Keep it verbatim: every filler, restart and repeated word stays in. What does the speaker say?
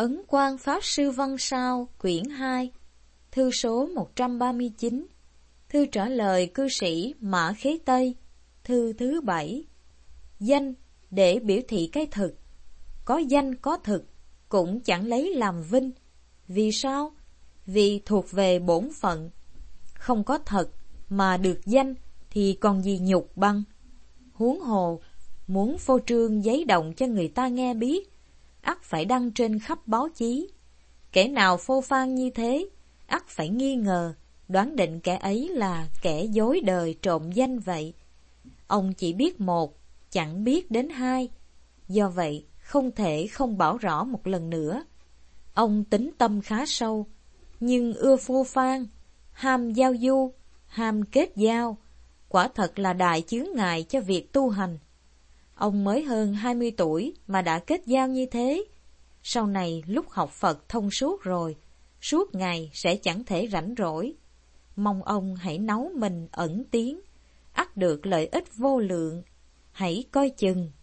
Ấn Quang Pháp Sư Văn Sao, quyển hai, thư số một trăm ba mươi chín, thư trả lời cư sĩ Mã Khế Tây, thư thứ bảy. Danh để biểu thị cái thực, có danh có thực cũng chẳng lấy làm vinh. Vì sao? Vì thuộc về bổn phận. Không có thật mà được danh thì còn gì nhục băng. Huống hồ, muốn phô trương giấy động cho người ta nghe biết, ắt phải đăng trên khắp báo chí. Kẻ nào phô phan như thế, ắt phải nghi ngờ, đoán định kẻ ấy là kẻ dối đời trộm danh vậy. Ông chỉ biết một, chẳng biết đến hai, do vậy không thể không bảo rõ một lần nữa. Ông tính tâm khá sâu, nhưng ưa phô phan, ham giao du, ham kết giao, quả thật là đại chướng ngại cho việc tu hành. Ông mới hơn hai mươi tuổi mà đã kết giao như thế, sau này lúc học Phật thông suốt rồi, suốt ngày sẽ chẳng thể rảnh rỗi. Mong ông hãy nấu mình ẩn tiếng, ắt được lợi ích vô lượng. Hãy coi chừng.